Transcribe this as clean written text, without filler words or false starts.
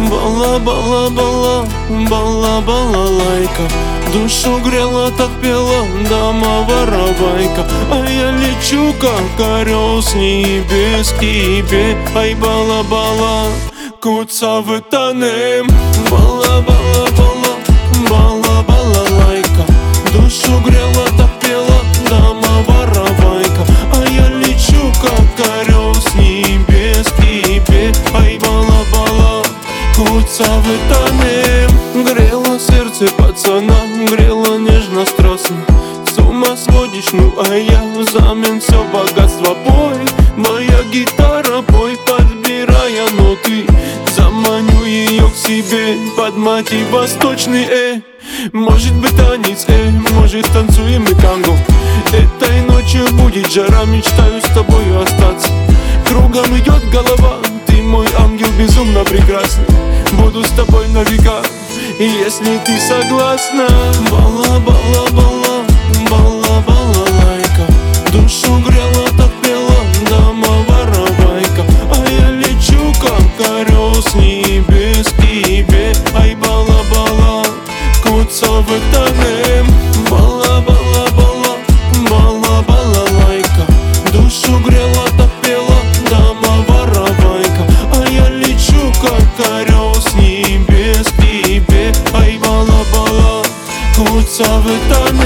Бала-бала-бала, бала-балалайка, душу грела, так пела дома-воровайка. А я лечу, как орел с небес к тебе. Ай, бала-бала, куцавытанем. Бала-бала-бала, бала-балалайка, душу грела, так пела дома-воровайка. А я лечу, как орел с небес к тебе. Ай, бала-бала, куцавытанем. Грела сердце пацана, грела нежно-страстно. С ума сводишь, ну а я взамен все богатство. Пой, моя гитара, пой, подбирая ноты. Заманю ее к себе под мотив восточный, Может быть танец, может танцуем мы танго. Этой ночью будет жара, мечтаю с тобою остаться. Кругом идет голова, ты мой ангел безумно прекрасный. Буду с тобой на века, если ты согласна. Бала-бала-бала, бала-балалайка, душу грела, так пела дома-воровайка. А я лечу, как орел с небес к тебе. Ай, бала-бала, куцавытанем. Бала-бала-бала, бала-балалайка, душу грела, так пела дома-воровайка. А я лечу, как орел с небес к тебе. Ай, бала-бала, куцавытанем.